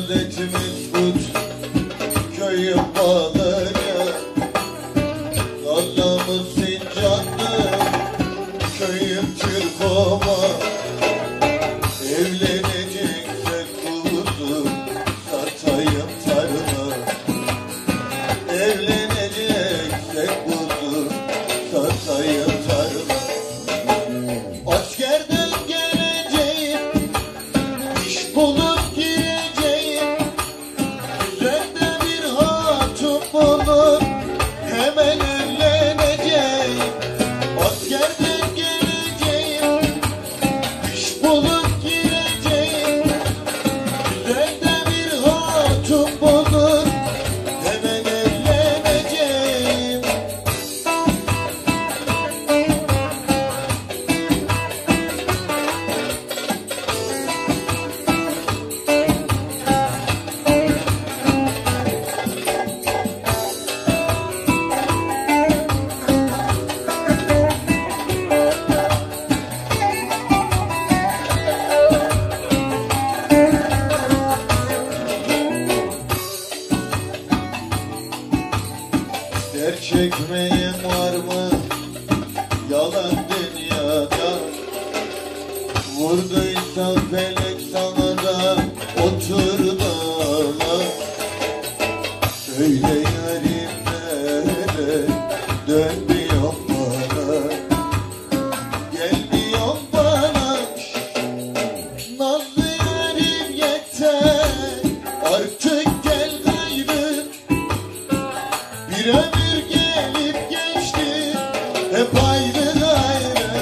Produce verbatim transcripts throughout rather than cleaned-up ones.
adetimiz kut, köyün bağları, Allah'ımız Sincan'dı, köyüm Türkova. Evleneceksek kuzum, satayım tarla. Evleneceksek kuzum, satayım tarla. Askerden geleceğim, iş bulup gireceğim. Güzel de bir hatun bulup hemen evleneceğim. Askerden geleceğim, iş bulup gireceğim. Güzel de bir hatun bulup hemen evleneceğim. Der çekmeyen var mı yalan dünyada? Vurduysa felek sana da otur dağla. Söyle yarim nerede, dönmüyor bana. Gelmiyor bana, nazlı yarim yeter. Artık gel gayrı, bir ömür gelip geçti, hep ayrı gayrı.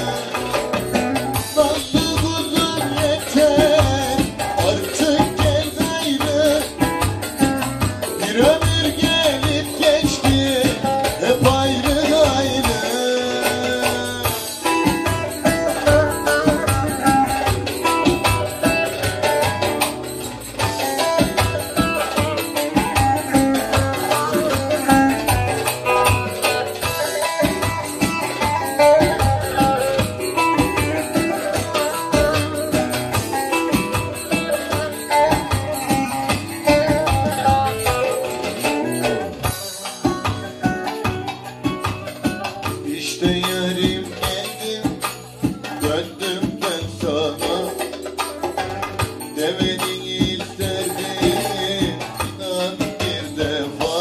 Nazlı kuzum yeter, artık gel gayrı. Bir ömür gelip geçti, hep ayrı gayrı. İşte yarim geldim, döndüm ben sana. Demedin isterdim, inan bir defa.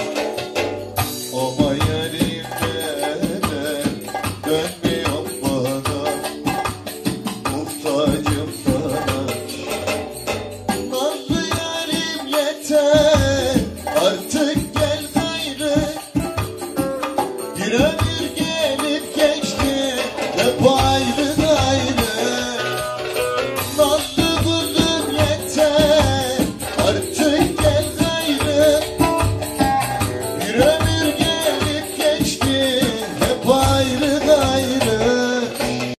Ama yarim neden dönmüyor bana? Muhtacım sana. Nazlı yarim yeter, artık gel gayrı. Bir ömür